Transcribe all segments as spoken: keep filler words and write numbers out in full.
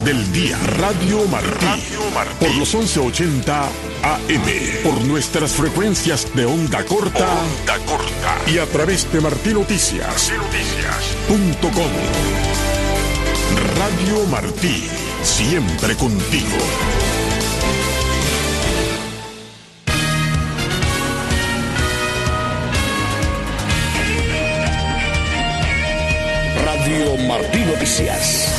del día. Radio Martí. Radio Martí. Por los once ochenta A M. Por nuestras frecuencias de onda corta. Onda corta. Y a través de Martí Noticias. Noticias. Punto com. Radio Martí. Siempre contigo. Radio Martí Noticias.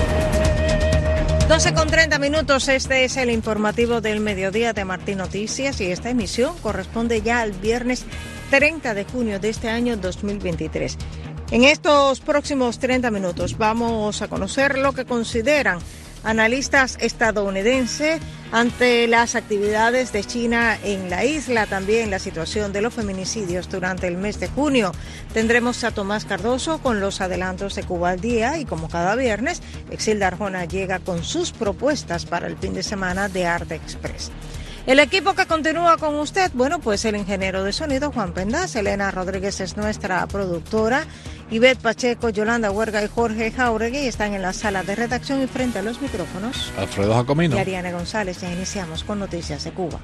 doce con treinta minutos, este es el informativo del mediodía de Martí Noticias y esta emisión corresponde ya al viernes treinta de junio de este año dos mil veintitrés. En estos próximos treinta minutos vamos a conocer lo que consideran analistas estadounidenses ante las actividades de China en la isla, también la situación de los feminicidios durante el mes de junio. Tendremos a Tomás Cardoso con los adelantos de Cuba al día y como cada viernes, Exilda Arjona llega con sus propuestas para el fin de semana de Arte Express. El equipo que continúa con usted, bueno, pues el ingeniero de sonido Juan Pendas, Elena Rodríguez es nuestra productora, Ivette Pacheco, Yolanda Huerga y Jorge Jauregui están en la sala de redacción y frente a los micrófonos Alfredo Jacomino y Ariane González. Ya iniciamos con Noticias de Cuba.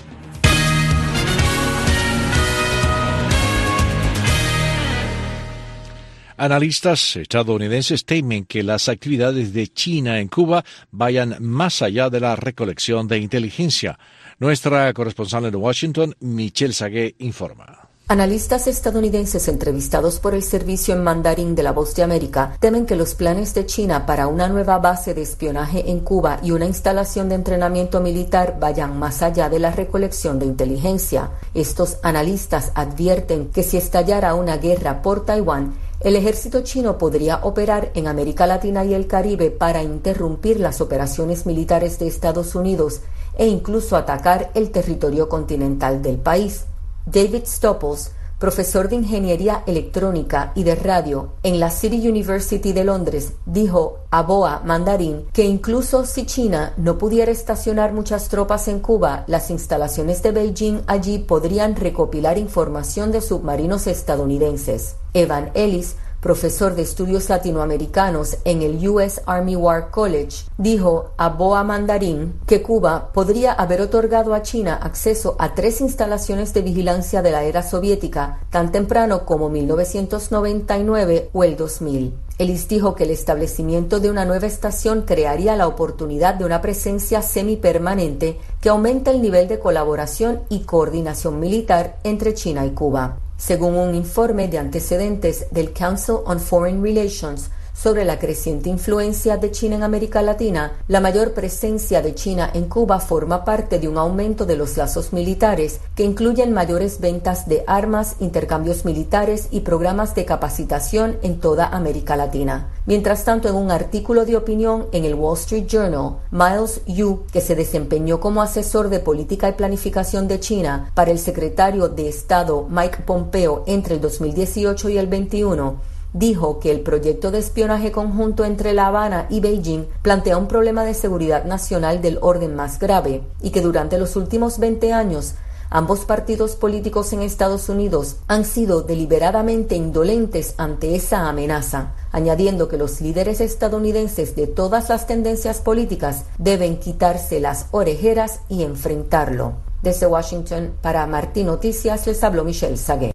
Analistas estadounidenses temen que las actividades de China en Cuba vayan más allá de la recolección de inteligencia. Nuestra corresponsal en Washington, Michelle Sagué, informa. Analistas estadounidenses entrevistados por el servicio en mandarín de La Voz de América temen que los planes de China para una nueva base de espionaje en Cuba y una instalación de entrenamiento militar vayan más allá de la recolección de inteligencia. Estos analistas advierten que si estallara una guerra por Taiwán, el ejército chino podría operar en América Latina y el Caribe para interrumpir las operaciones militares de Estados Unidos e incluso atacar el territorio continental del país. David Stopples, profesor de Ingeniería Electrónica y de Radio en la City University de Londres, dijo a V O A Mandarín que incluso si China no pudiera estacionar muchas tropas en Cuba, las instalaciones de Beijing allí podrían recopilar información de submarinos estadounidenses. Evan Ellis, profesor de estudios latinoamericanos en el U S Army War College, dijo a V O A Mandarín que Cuba podría haber otorgado a China acceso a tres instalaciones de vigilancia de la era soviética tan temprano como mil novecientos noventa y nueve o el dos mil. Ellis dijo que el establecimiento de una nueva estación crearía la oportunidad de una presencia semipermanente que aumenta el nivel de colaboración y coordinación militar entre China y Cuba. Según un informe de antecedentes del Council on Foreign Relations sobre la creciente influencia de China en América Latina, la mayor presencia de China en Cuba forma parte de un aumento de los lazos militares que incluyen mayores ventas de armas, intercambios militares y programas de capacitación en toda América Latina. Mientras tanto, en un artículo de opinión en el Wall Street Journal, Miles Yu, que se desempeñó como asesor de política y planificación de China para el secretario de Estado Mike Pompeo entre el dos mil dieciocho y el veintiuno, dijo que el proyecto de espionaje conjunto entre La Habana y Beijing plantea un problema de seguridad nacional del orden más grave y que durante los últimos veinte años ambos partidos políticos en Estados Unidos han sido deliberadamente indolentes ante esa amenaza, añadiendo que los líderes estadounidenses de todas las tendencias políticas deben quitarse las orejeras y enfrentarlo. Desde Washington, para Martí Noticias, les habló Michelle Sagué.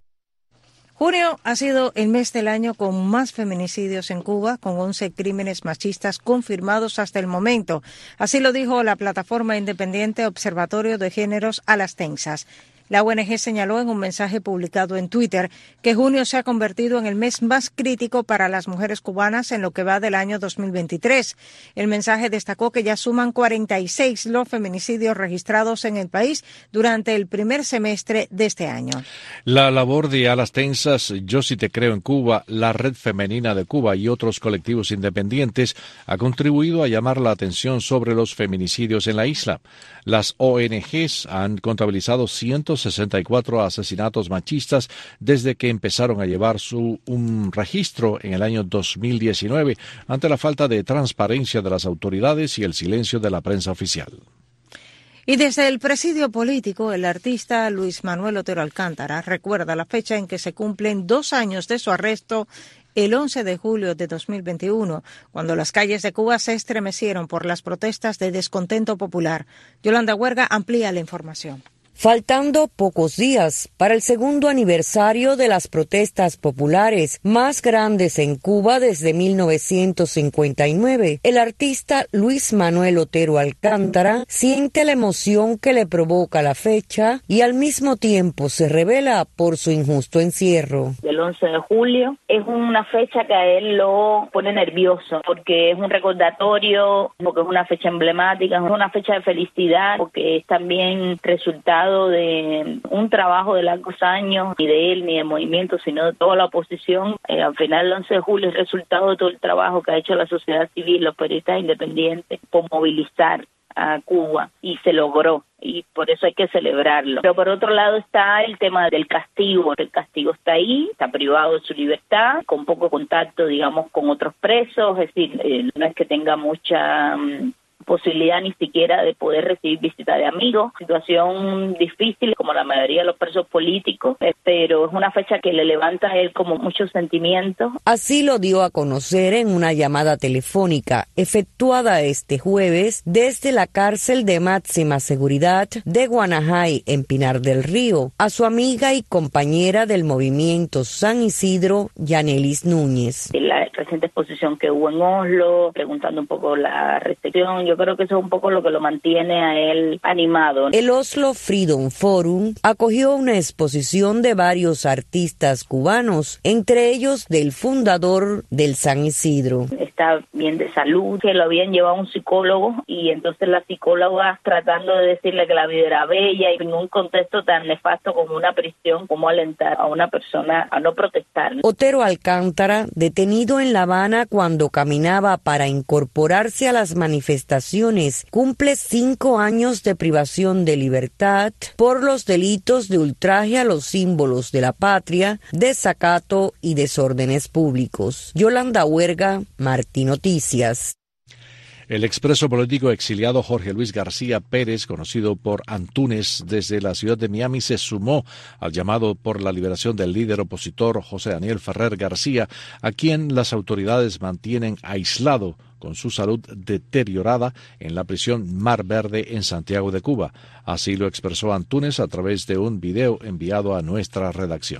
Junio ha sido el mes del año con más feminicidios en Cuba, con once crímenes machistas confirmados hasta el momento. Así lo dijo la plataforma independiente Observatorio de Géneros a las Tensas. La O N G señaló en un mensaje publicado en Twitter que junio se ha convertido en el mes más crítico para las mujeres cubanas en lo que va del año dos mil veintitrés. El mensaje destacó que ya suman cuarenta y seis los feminicidios registrados en el país durante el primer semestre de este año. La labor de A las Tensas, Yo sí te creo en Cuba, la Red Femenina de Cuba y otros colectivos independientes ha contribuido a llamar la atención sobre los feminicidios en la isla. Las O N Ges han contabilizado ciento sesenta y cuatro asesinatos machistas desde que empezaron a llevar su un registro en el año dos mil diecinueve ante la falta de transparencia de las autoridades y el silencio de la prensa oficial. Y desde el presidio político, el artista Luis Manuel Otero Alcántara recuerda la fecha en que se cumplen dos años de su arresto el once de julio de dos mil veintiuno, cuando las calles de Cuba se estremecieron por las protestas de descontento popular. Yolanda Huerga amplía la información. Faltando pocos días para el segundo aniversario de las protestas populares más grandes en Cuba desde mil novecientos cincuenta y nueve, el artista Luis Manuel Otero Alcántara siente la emoción que le provoca la fecha y al mismo tiempo se revela por su injusto encierro. El once de julio es una fecha que a él lo pone nervioso porque es un recordatorio, porque es una fecha emblemática, es una fecha de felicidad, porque es también resultado de un trabajo de largos años, ni de él ni del movimiento, sino de toda la oposición. Eh, al final, el once de julio es resultado de todo el trabajo que ha hecho la sociedad civil, los periodistas independientes, por movilizar a Cuba, y se logró, y por eso hay que celebrarlo. Pero por otro lado está el tema del castigo. El castigo está ahí, está privado de su libertad, con poco contacto, digamos, con otros presos, es decir, eh, no es que tenga mucha um, posibilidad ni siquiera de poder recibir visita de amigos, situación difícil como la mayoría de los presos políticos, eh, pero es una fecha que le levanta a él como muchos sentimientos. Así lo dio a conocer en una llamada telefónica efectuada este jueves desde la cárcel de máxima seguridad de Guanajay en Pinar del Río a su amiga y compañera del movimiento San Isidro, Yanelis Núñez. La reciente exposición que hubo en Oslo, preguntando un poco la restricción, yo creo que eso es un poco lo que lo mantiene a él animado. El Oslo Freedom Forum acogió una exposición de varios artistas cubanos, entre ellos del fundador del San Isidro. Está bien de salud, que lo habían llevado a un psicólogo y entonces la psicóloga tratando de decirle que la vida era bella y en un contexto tan nefasto como una prisión, como alentar a una persona a no protestar. Otero Alcántara, detenido en La Habana cuando caminaba para incorporarse a las manifestaciones, cumple cinco años de privación de libertad por los delitos de ultraje a los símbolos de la patria, desacato y desórdenes públicos. Yolanda Huerga, Martí Noticias. El expreso político exiliado Jorge Luis García Pérez, conocido por Antúnez desde la ciudad de Miami, se sumó al llamado por la liberación del líder opositor José Daniel Ferrer García, a quien las autoridades mantienen aislado con su salud deteriorada en la prisión Mar Verde en Santiago de Cuba. Así lo expresó Antúnez a través de un video enviado a nuestra redacción.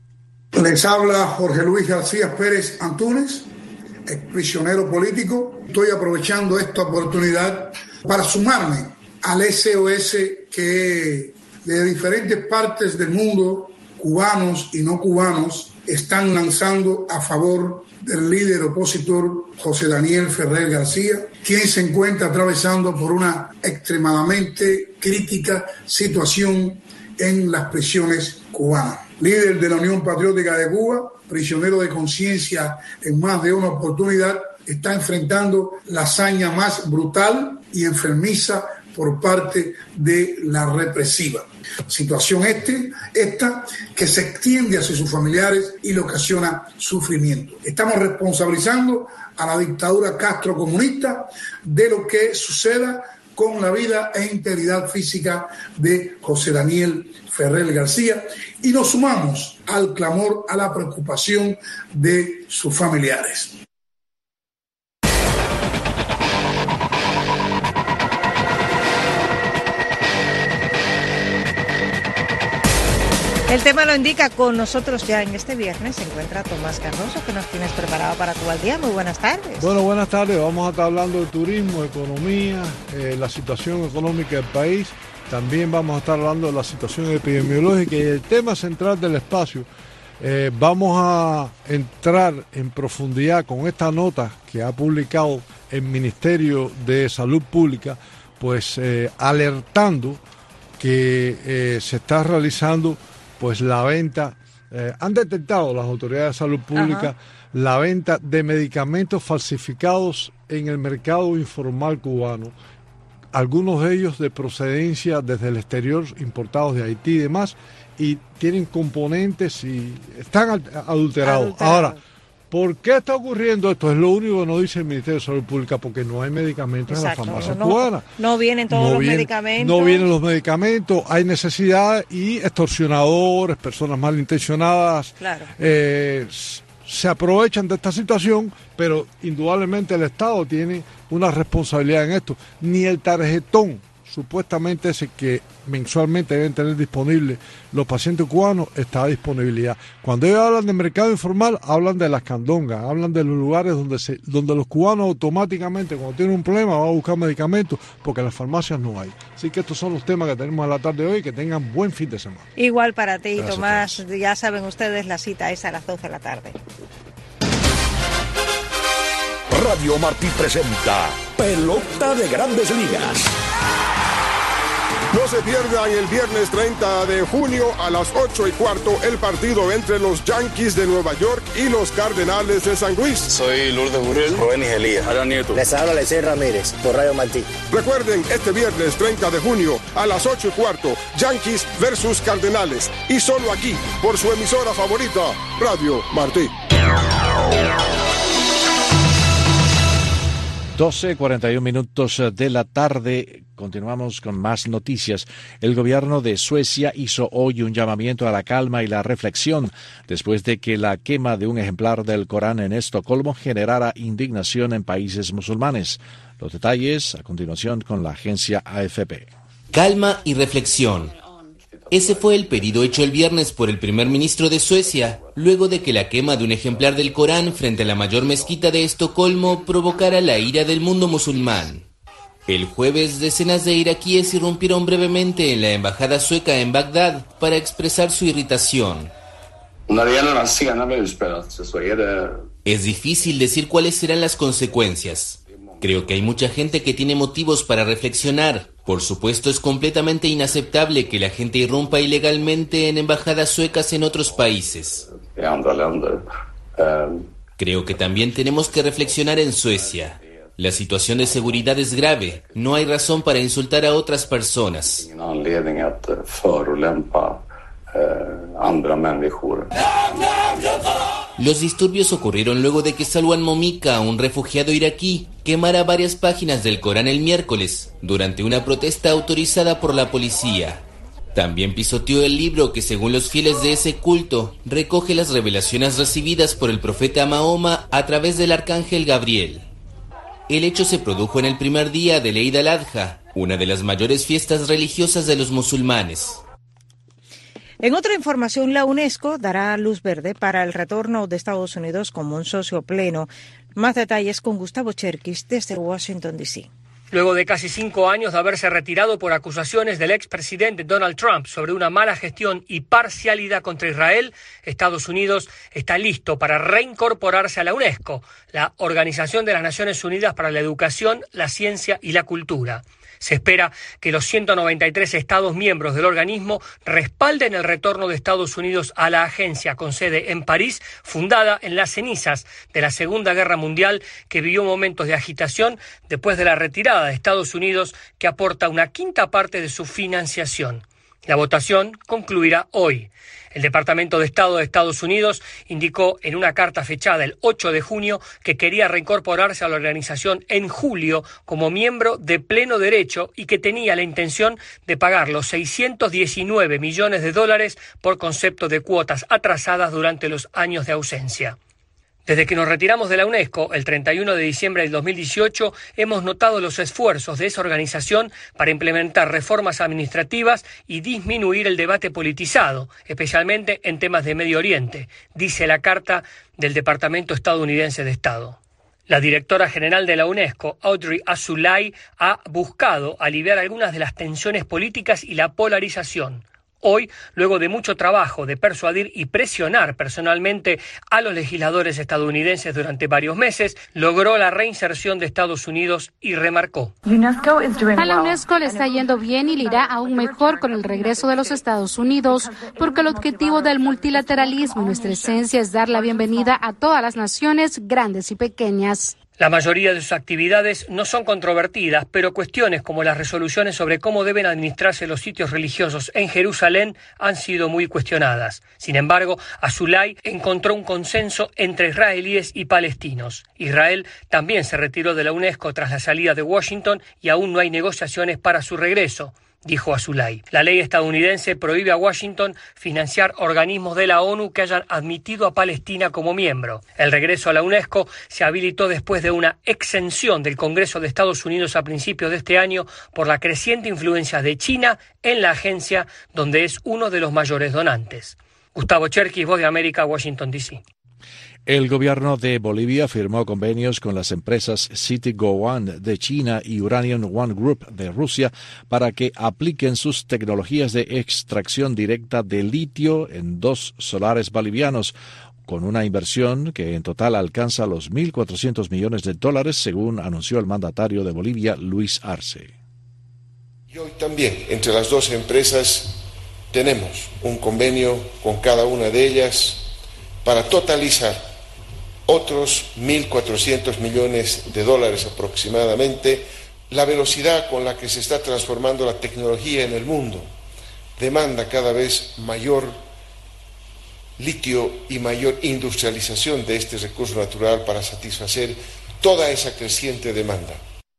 Les habla Jorge Luis García Pérez Antúnez, exprisionero político. Estoy aprovechando esta oportunidad para sumarme al S O S que de diferentes partes del mundo, cubanos y no cubanos, están lanzando a favor del líder opositor José Daniel Ferrer García, quien se encuentra atravesando por una extremadamente crítica situación en las prisiones cubanas. Líder de la Unión Patriótica de Cuba, prisionero de conciencia en más de una oportunidad, está enfrentando la hazaña más brutal y enfermiza por parte de la represiva. Situación este, esta que se extiende hacia sus familiares y le ocasiona sufrimiento. Estamos responsabilizando a la dictadura castrocomunista de lo que suceda con la vida e integridad física de José Daniel Ferrer García y nos sumamos al clamor, a la preocupación de sus familiares. El tema lo indica. Con nosotros ya en este viernes se encuentra Tomás Cardoso, que nos tienes preparado para Cuba al Día. Muy buenas tardes. Bueno, buenas tardes. Vamos a estar hablando de turismo, economía, eh, la situación económica del país. También vamos a estar hablando de la situación epidemiológica y el tema central del espacio. Eh, vamos a entrar en profundidad con esta nota que ha publicado el Ministerio de Salud Pública, pues eh, alertando que eh, se está realizando pues la venta, eh, han detectado las autoridades de salud pública Ajá. la venta de medicamentos falsificados en el mercado informal cubano, algunos de ellos de procedencia desde el exterior, importados de Haití y demás, y tienen componentes y están adulterados. Adulterado. Ahora, ¿por qué está ocurriendo esto? Es lo único que nos dice el Ministerio de Salud Pública, porque no hay medicamentos Exacto, en las farmacias no, cubanas. No vienen todos no los viene, medicamentos. No vienen los medicamentos, hay necesidad y extorsionadores, personas malintencionadas, claro. eh, se aprovechan de esta situación, pero indudablemente el Estado tiene una responsabilidad en esto. Ni el tarjetón, supuestamente ese que mensualmente deben tener disponible los pacientes cubanos, está a disponibilidad. Cuando ellos hablan de mercado informal, hablan de las candongas, hablan de los lugares donde se, donde los cubanos automáticamente, cuando tienen un problema, van a buscar medicamentos, porque en las farmacias no hay. Así que estos son los temas que tenemos en la tarde de hoy. Que tengan buen fin de semana. Igual para ti, Gracias, Tomás. Tomás. Ya saben ustedes, la cita es a las doce de la tarde. Radio Martí presenta Pelota de Grandes Ligas. No se pierdan el viernes treinta de junio a las ocho y cuarto el partido entre los Yankees de Nueva York y los Cardenales de San Luis. Soy Lourdes Burrell, Rubén Elías, Alan Nieto. Les habla Lecey Ramírez por Radio Martí. Recuerden, este viernes treinta de junio a las ocho y cuarto, Yankees versus Cardenales. Y solo aquí, por su emisora favorita, Radio Martí. doce cuarenta y un minutos de la tarde. Continuamos con más noticias. El gobierno de Suecia hizo hoy un llamamiento a la calma y la reflexión después de que la quema de un ejemplar del Corán en Estocolmo generara indignación en países musulmanes. Los detalles a continuación con la agencia A F P. Calma y reflexión. Ese fue el pedido hecho el viernes por el primer ministro de Suecia, luego de que la quema de un ejemplar del Corán frente a la mayor mezquita de Estocolmo provocara la ira del mundo musulmán. El jueves, decenas de iraquíes irrumpieron brevemente en la embajada sueca en Bagdad para expresar su irritación. Es difícil decir cuáles serán las consecuencias. Creo que hay mucha gente que tiene motivos para reflexionar. Por supuesto, es completamente inaceptable que la gente irrumpa ilegalmente en embajadas suecas en otros países. Creo que también tenemos que reflexionar en Suecia. La situación de seguridad es grave. No hay razón para insultar a otras personas. Los disturbios ocurrieron luego de que Salwan Momika, un refugiado iraquí, quemara varias páginas del Corán el miércoles, durante una protesta autorizada por la policía. También pisoteó el libro que, según los fieles de ese culto, recoge las revelaciones recibidas por el profeta Mahoma a través del arcángel Gabriel. El hecho se produjo en el primer día del Eid al-Adha, una de las mayores fiestas religiosas de los musulmanes. En otra información, la UNESCO dará luz verde para el retorno de Estados Unidos como un socio pleno. Más detalles con Gustavo Cherkis desde Washington, D C Luego de casi cinco años de haberse retirado por acusaciones del expresidente Donald Trump sobre una mala gestión y parcialidad contra Israel, Estados Unidos está listo para reincorporarse a la UNESCO, la Organización de las Naciones Unidas para la Educación, la Ciencia y la Cultura. Se espera que los ciento noventa y tres Estados miembros del organismo respalden el retorno de Estados Unidos a la agencia con sede en París, fundada en las cenizas de la Segunda Guerra Mundial, que vivió momentos de agitación después de la retirada de Estados Unidos, que aporta una quinta parte de su financiación. La votación concluirá hoy. El Departamento de Estado de Estados Unidos indicó en una carta fechada el ocho de junio que quería reincorporarse a la organización en julio como miembro de pleno derecho y que tenía la intención de pagar los seiscientos diecinueve millones de dólares por concepto de cuotas atrasadas durante los años de ausencia. Desde que nos retiramos de la UNESCO, el treinta y uno de diciembre del dos mil dieciocho, hemos notado los esfuerzos de esa organización para implementar reformas administrativas y disminuir el debate politizado, especialmente en temas de Medio Oriente, dice la carta del Departamento estadounidense de Estado. La directora general de la UNESCO, Audrey Azoulay, ha buscado aliviar algunas de las tensiones políticas y la polarización. Hoy, luego de mucho trabajo de persuadir y presionar personalmente a los legisladores estadounidenses durante varios meses, logró la reinserción de Estados Unidos y remarcó: a la UNESCO le está yendo bien y le irá aún mejor con el regreso de los Estados Unidos, porque el objetivo del multilateralismo en nuestra esencia es dar la bienvenida a todas las naciones, grandes y pequeñas. La mayoría de sus actividades no son controvertidas, pero cuestiones como las resoluciones sobre cómo deben administrarse los sitios religiosos en Jerusalén han sido muy cuestionadas. Sin embargo, Azoulay encontró un consenso entre israelíes y palestinos. Israel también se retiró de la UNESCO tras la salida de Washington y aún no hay negociaciones para su regreso. dijo Azulay. La ley estadounidense prohíbe a Washington financiar organismos de la ONU que hayan admitido a Palestina como miembro. El regreso a la UNESCO se habilitó después de una exención del Congreso de Estados Unidos a principios de este año por la creciente influencia de China en la agencia, donde es uno de los mayores donantes. Gustavo Cherkis, Voz de América, Washington, D C El gobierno de Bolivia firmó convenios con las empresas Citigo One de China y Uranium One Group de Rusia para que apliquen sus tecnologías de extracción directa de litio en dos solares bolivianos, con una inversión que en total alcanza los mil cuatrocientos millones de dólares, según anunció el mandatario de Bolivia, Luis Arce. Y hoy también, entre las dos empresas, tenemos un convenio con cada una de ellas para totalizar otros mil cuatrocientos millones de dólares aproximadamente. La velocidad con la que se está transformando la tecnología en el mundo demanda cada vez mayor litio y mayor industrialización de este recurso natural para satisfacer toda esa creciente demanda.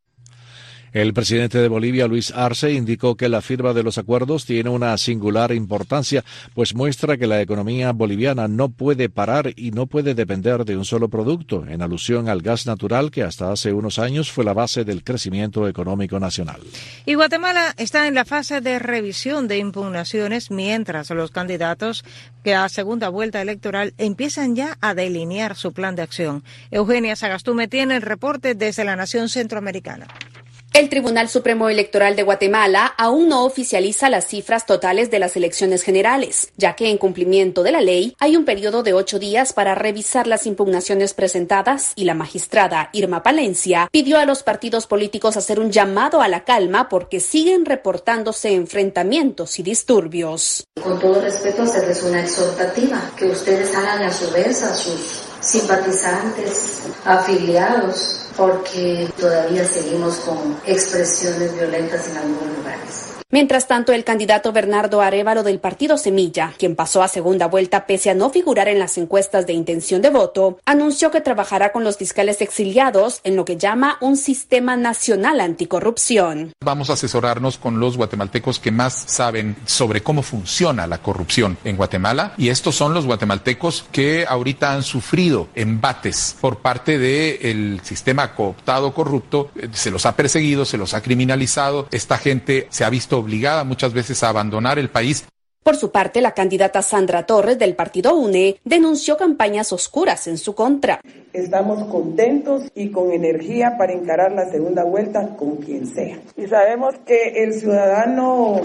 El presidente de Bolivia, Luis Arce, indicó que la firma de los acuerdos tiene una singular importancia, pues muestra que la economía boliviana no puede parar y no puede depender de un solo producto, en alusión al gas natural que hasta hace unos años fue la base del crecimiento económico nacional. Y Guatemala está en la fase de revisión de impugnaciones, mientras los candidatos que a segunda vuelta electoral empiezan ya a delinear su plan de acción. Eugenia Sagastume tiene el reporte desde la nación centroamericana. El Tribunal Supremo Electoral de Guatemala aún no oficializa las cifras totales de las elecciones generales, ya que en cumplimiento de la ley hay un periodo de ocho días para revisar las impugnaciones presentadas y la magistrada Irma Palencia pidió a los partidos políticos hacer un llamado a la calma porque siguen reportándose enfrentamientos y disturbios. Con todo respeto, hacerles una exhortativa, que ustedes hagan a su vez a sus simpatizantes, afiliados, porque todavía seguimos con expresiones violentas en algunos lugares. Mientras tanto, el candidato Bernardo Arévalo del partido Semilla, quien pasó a segunda vuelta pese a no figurar en las encuestas de intención de voto, anunció que trabajará con los fiscales exiliados en lo que llama un sistema nacional anticorrupción. Vamos a asesorarnos con los guatemaltecos que más saben sobre cómo funciona la corrupción en Guatemala, y estos son los guatemaltecos que ahorita han sufrido embates por parte del sistema cooptado corrupto. Se los ha perseguido, se los ha criminalizado. Esta gente se ha visto obligada muchas veces a abandonar el país. Por su parte, la candidata Sandra Torres del partido UNE denunció campañas oscuras en su contra. Estamos contentos y con energía para encarar la segunda vuelta con quien sea. Y sabemos que el ciudadano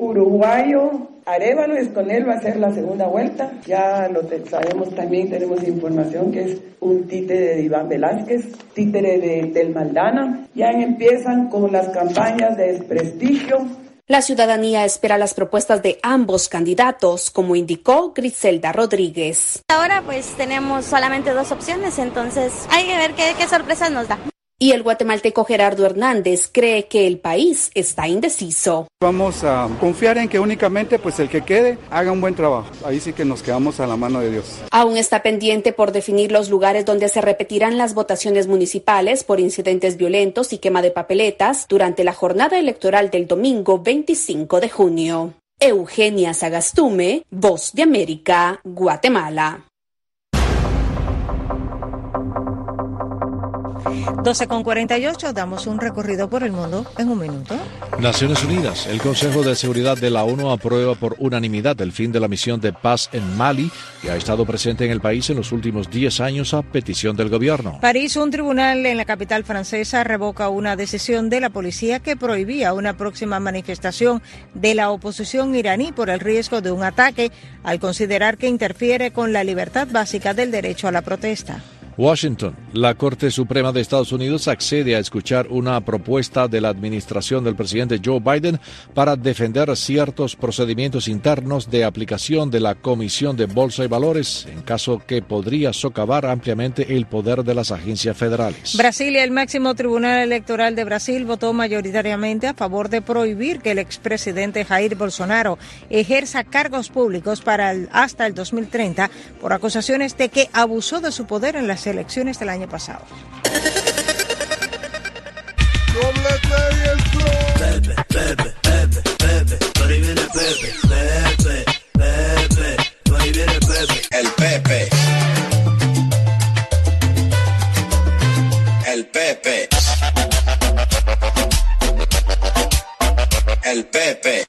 uruguayo Arévalo Estonel va a hacer la segunda vuelta. Ya lo te- sabemos también, tenemos información que es un títere de Iván Velázquez, títere de, del Maldana. Ya empiezan con las campañas de desprestigio. La ciudadanía espera las propuestas de ambos candidatos, como indicó Griselda Rodríguez. Ahora pues tenemos solamente dos opciones, entonces hay que ver qué, qué sorpresas nos da. Y el guatemalteco Gerardo Hernández cree que el país está indeciso. Vamos a confiar en que únicamente pues el que quede haga un buen trabajo. Ahí sí que nos quedamos a la mano de Dios. Aún está pendiente por definir los lugares donde se repetirán las votaciones municipales por incidentes violentos y quema de papeletas durante la jornada electoral del domingo veinticinco de junio. Eugenia Sagastume, Voz de América, Guatemala. doce con cuarenta y ocho, damos un recorrido por el mundo en un minuto. Naciones Unidas. El Consejo de Seguridad de la ONU aprueba por unanimidad el fin de la misión de paz en Mali, que ha estado presente en el país en los últimos diez años a petición del gobierno. París, un tribunal en la capital francesa revoca una decisión de la policía que prohibía una próxima manifestación de la oposición iraní por el riesgo de un ataque, al considerar que interfiere con la libertad básica del derecho a la protesta. Washington. La Corte Suprema de Estados Unidos accede a escuchar una propuesta de la administración del presidente Joe Biden para defender ciertos procedimientos internos de aplicación de la Comisión de Bolsa y Valores, en caso que podría socavar ampliamente el poder de las agencias federales. Brasil y el máximo tribunal electoral de Brasil votó mayoritariamente a favor de prohibir que el expresidente Jair Bolsonaro ejerza cargos públicos para el, hasta el dos mil treinta por acusaciones de que abusó de su poder en las elecciones del año pasado. Bebe, bebe, bebe, bebe. El Pepe.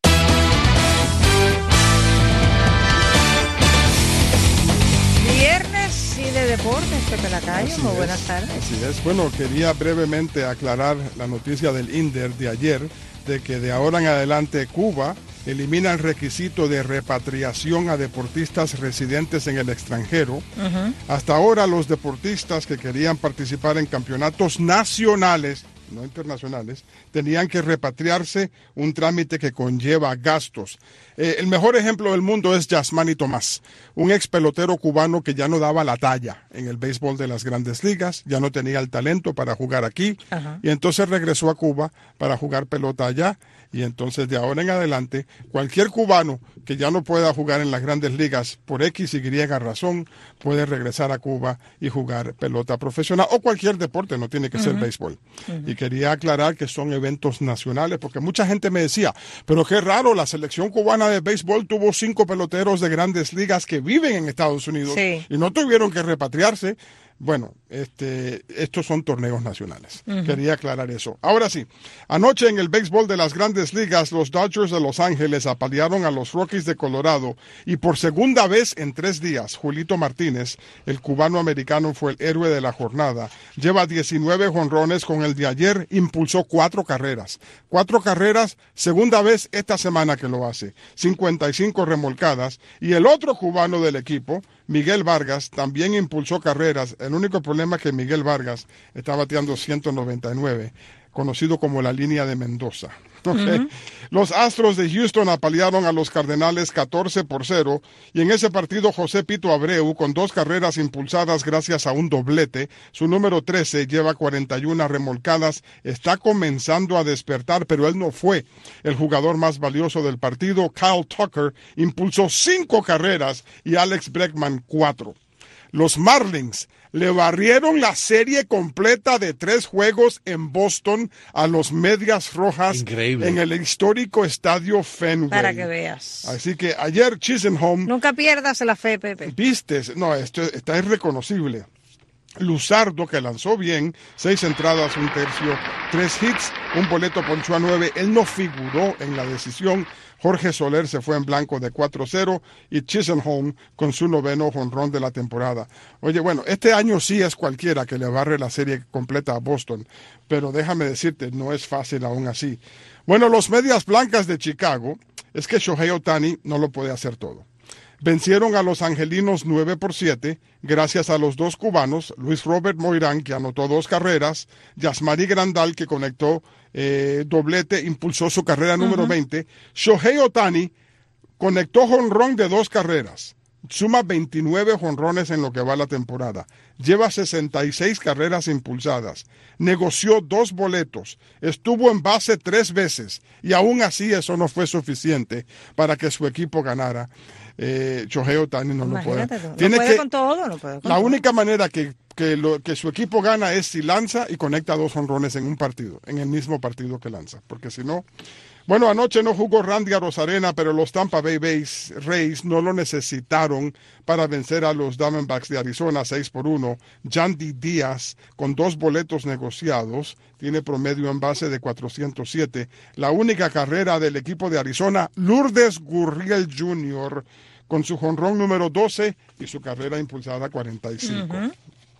Viernes y de deportes, Pepe Lacayo, muy buenas tardes. Así es. Bueno, quería brevemente aclarar la noticia del INDER de ayer, de que de ahora en adelante Cuba elimina el requisito de repatriación a deportistas residentes en el extranjero. Uh-huh. Hasta ahora los deportistas que querían participar en campeonatos nacionales, no internacionales, tenían que repatriarse, un trámite que conlleva gastos. Eh, el mejor ejemplo del mundo es Yasmani Tomás, un ex pelotero cubano que ya no daba la talla en el béisbol de las grandes ligas, ya no tenía el talento para jugar aquí, uh-huh. y entonces regresó a Cuba para jugar pelota allá. Y entonces de ahora en adelante, cualquier cubano que ya no pueda jugar en las grandes ligas por X y Y razón, puede regresar a Cuba y jugar pelota profesional o cualquier deporte, no tiene que uh-huh. ser béisbol. Uh-huh. Y quería aclarar que son eventos nacionales, porque mucha gente me decía, pero qué raro, la selección cubana de béisbol tuvo cinco peloteros de grandes ligas que viven en Estados Unidos sí. y no tuvieron que repatriarse. Bueno, este, estos son torneos nacionales. Uh-huh. Quería aclarar eso. Ahora sí, anoche en el béisbol de las grandes ligas, los Dodgers de Los Ángeles apalearon a los Rockies de Colorado y por segunda vez en tres días, Julito Martínez, el cubano-americano, fue el héroe de la jornada. Lleva diecinueve jonrones, con el de ayer impulsó cuatro carreras. Cuatro carreras, segunda vez esta semana que lo hace. cincuenta y cinco remolcadas. Y el otro cubano del equipo, Miguel Vargas, también impulsó carreras. El único problema es que Miguel Vargas está bateando ciento noventa y nueve, conocido como la línea de Mendoza. Okay. Uh-huh. Los Astros de Houston apalearon a los Cardenales catorce por cero y en ese partido José Pito Abreu, con dos carreras impulsadas gracias a un doblete, su número trece, lleva cuarenta y una remolcadas, está comenzando a despertar, pero él no fue el jugador más valioso del partido. Kyle Tucker impulsó cinco carreras y Alex Bregman cuatro. Los Marlins le barrieron la serie completa de tres juegos en Boston a los Medias Rojas. Increíble. En el histórico estadio Fenway. Para que veas. Así que ayer Chisenhome... Nunca pierdas la fe, Pepe. Viste, no, esto está irreconocible. Luzardo, que lanzó bien, seis entradas, un tercio, tres hits, un boleto ponchó a nueve. Él no figuró en la decisión. Jorge Soler se fue en blanco de cuatro cero y Chisenhome con su noveno jonrón de la temporada. Oye, bueno, este año sí es cualquiera que le barre la serie completa a Boston, pero déjame decirte, no es fácil aún así. Bueno, los Medias Blancas de Chicago, es que Shohei Ohtani no lo puede hacer todo. Vencieron a los angelinos nueve por siete, gracias a los dos cubanos, Luis Robert Moirán, que anotó dos carreras, Yasmani Grandal, que conectó eh, doblete, impulsó su carrera número uh-huh. veinte. Shohei Ohtani conectó jonrón de dos carreras, suma veintinueve jonrones en lo que va la temporada, lleva sesenta y seis carreras impulsadas, negoció dos boletos, estuvo en base tres veces y aún así eso no fue suficiente para que su equipo ganara. Eh, Shohei Ohtani no Imagínate lo puede. No Tiene puede que, con todo, no puede con la todo. única manera que, que, lo, que su equipo gana es si lanza y conecta dos jonrones en un partido, en el mismo partido que lanza, porque si no... Bueno, anoche no jugó Randy Arozarena, pero los Tampa Bay Rays no lo necesitaron para vencer a los Diamondbacks de Arizona seis por uno. Yandy Díaz, con dos boletos negociados, tiene promedio en base de cuatrocientos siete. La única carrera del equipo de Arizona, Lourdes Gurriel junior, con su jonrón número doce y su carrera impulsada cuarenta y cinco. Uh-huh.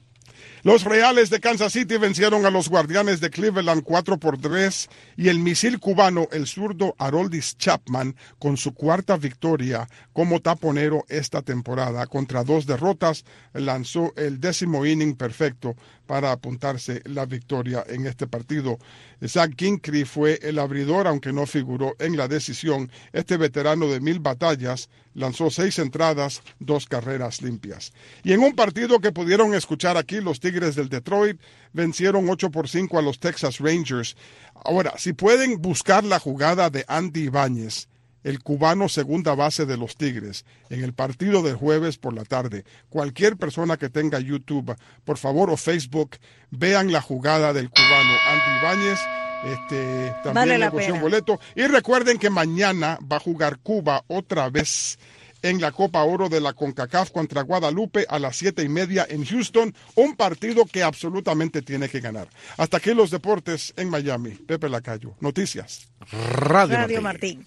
Los Reales de Kansas City vencieron a los Guardianes de Cleveland cuatro por tres y el misil cubano, el zurdo Aroldis Chapman, con su cuarta victoria como taponero esta temporada. Contra dos derrotas, lanzó el décimo inning perfecto para apuntarse la victoria en este partido. Zach Ginkrey fue el abridor, aunque no figuró en la decisión. Este veterano de mil batallas lanzó seis entradas, dos carreras limpias. Y en un partido que pudieron escuchar aquí, los Tigres del Detroit vencieron ocho por cinco a los Texas Rangers. Ahora, si pueden buscar la jugada de Andy Ibáñez, el cubano segunda base de los Tigres, en el partido del jueves por la tarde. Cualquier persona que tenga YouTube, por favor, o Facebook, vean la jugada del cubano Andy Ibáñez. Este, también vale negoció un boleto. Y recuerden que mañana va a jugar Cuba otra vez en la Copa Oro de la CONCACAF contra Guadalupe a las siete y media en Houston, un partido que absolutamente tiene que ganar. Hasta aquí los deportes en Miami. Pepe Lacayo, Noticias. Radio, Radio Martín.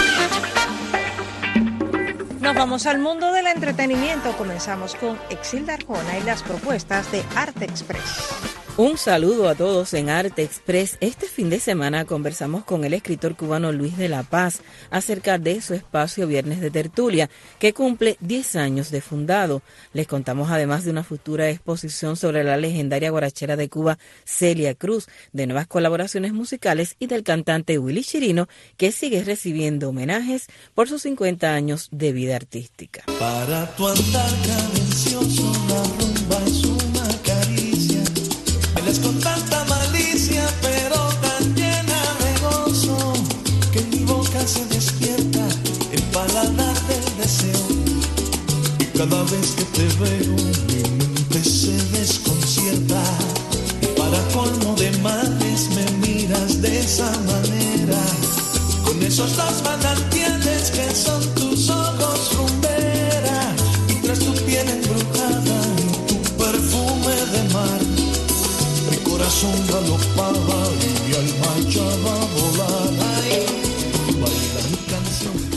Nos vamos al mundo del entretenimiento. Comenzamos con Exilda Arjona y las propuestas de Arte Express. Un saludo a todos en Arte Express. Este fin de semana conversamos con el escritor cubano Luis de la Paz acerca de su espacio Viernes de Tertulia, que cumple diez años de fundado. Les contamos además de una futura exposición sobre la legendaria guarachera de Cuba, Celia Cruz, de nuevas colaboraciones musicales y del cantante Willy Chirino, que sigue recibiendo homenajes por sus cincuenta años de vida artística. Para tu andar cadencioso, la rumba es una caricia. Bailas con tanta malicia, pero tan llena de gozo, que en mi boca se despierta el paladar del deseo. Y cada vez que te veo, mi mente se desconcierta. Y para colmo de males me miras de esa manera, con esos dos manantiales que son tus ojos rumbera, y tras tu piel embrujada y tu perfume de mar, mi corazón galopaba y mi alma echaba a volar. Ay, baila mi canción.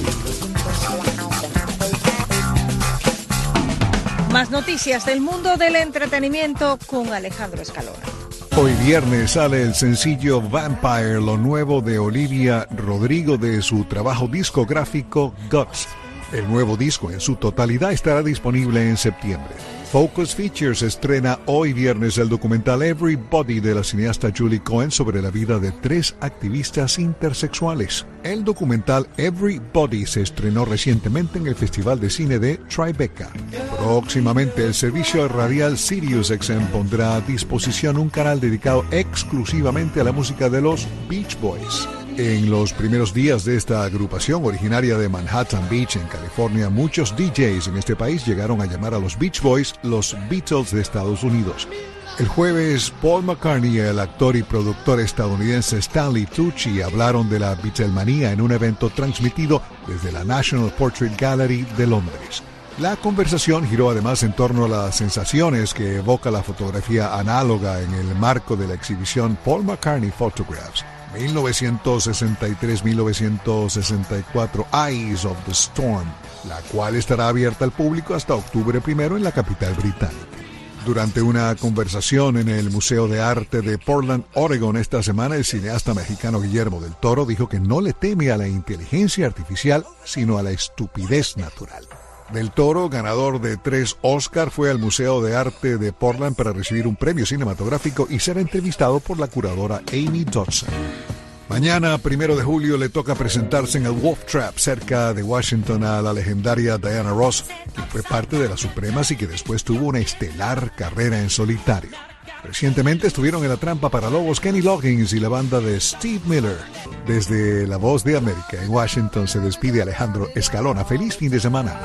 Más noticias del mundo del entretenimiento con Alejandro Escalona. Hoy viernes sale el sencillo Vampire, lo nuevo de Olivia Rodrigo de su trabajo discográfico Guts. El nuevo disco en su totalidad estará disponible en septiembre. Focus Features estrena hoy viernes el documental Everybody de la cineasta Julie Cohen sobre la vida de tres activistas intersexuales. El documental Everybody se estrenó recientemente en el Festival de Cine de Tribeca. Próximamente el servicio radial Sirius X M pondrá a disposición un canal dedicado exclusivamente a la música de los Beach Boys. En los primeros días de esta agrupación originaria de Manhattan Beach, en California, muchos D Js en este país llegaron a llamar a los Beach Boys los Beatles de Estados Unidos. El jueves, Paul McCartney y el actor y productor estadounidense Stanley Tucci hablaron de la Beatlemanía en un evento transmitido desde la National Portrait Gallery de Londres. La conversación giró además en torno a las sensaciones que evoca la fotografía análoga en el marco de la exhibición Paul McCartney Photographs. mil novecientos sesenta y tres a mil novecientos sesenta y cuatro Eyes of the Storm, la cual estará abierta al público hasta octubre primero en la capital británica. Durante una conversación en el Museo de Arte de Portland, Oregon, esta semana, el cineasta mexicano Guillermo del Toro dijo que no le teme a la inteligencia artificial, sino a la estupidez natural. Del Toro, ganador de tres Oscar, fue al Museo de Arte de Portland para recibir un premio cinematográfico y ser entrevistado por la curadora Amy Dodson. Mañana, primero de julio, le toca presentarse en el Wolf Trap, cerca de Washington, a la legendaria Diana Ross, quien fue parte de las Supremas y que después tuvo una estelar carrera en solitario. Recientemente estuvieron en la trampa para lobos Kenny Loggins y la banda de Steve Miller. Desde La Voz de América en Washington se despide Alejandro Escalona. Feliz fin de semana.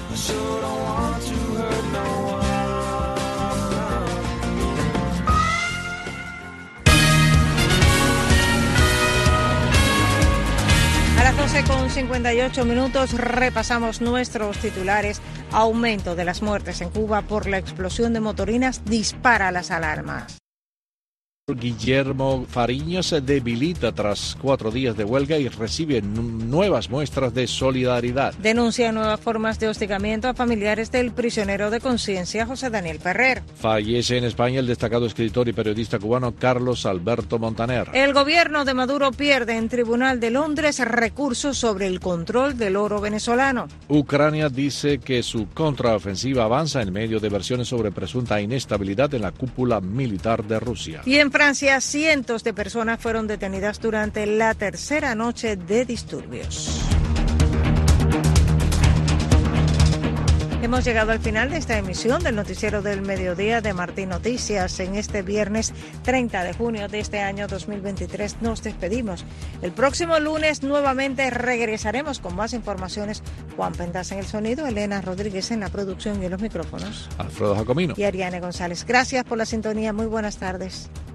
A las doce con cincuenta y ocho minutos repasamos nuestros titulares. Aumento de las muertes en Cuba por la explosión de motorinas dispara las alarmas. Guillermo Fariño se debilita tras cuatro días de huelga y recibe nuevas muestras de solidaridad. Denuncia nuevas formas de hostigamiento a familiares del prisionero de conciencia José Daniel Ferrer. Fallece en España el destacado escritor y periodista cubano Carlos Alberto Montaner. El gobierno de Maduro pierde en Tribunal de Londres recursos sobre el control del oro venezolano. Ucrania dice que su contraofensiva avanza en medio de versiones sobre presunta inestabilidad en la cúpula militar de Rusia. Y en Francia, cientos de personas fueron detenidas durante la tercera noche de disturbios. Hemos llegado al final de esta emisión del Noticiero del Mediodía de Martín Noticias. En este viernes treinta de junio de este año dos mil veintitrés nos despedimos. El próximo lunes nuevamente regresaremos con más informaciones. Juan Pendas en el sonido, Elena Rodríguez en la producción y en los micrófonos. Alfredo Jacomino. Y Ariane González. Gracias por la sintonía. Muy buenas tardes.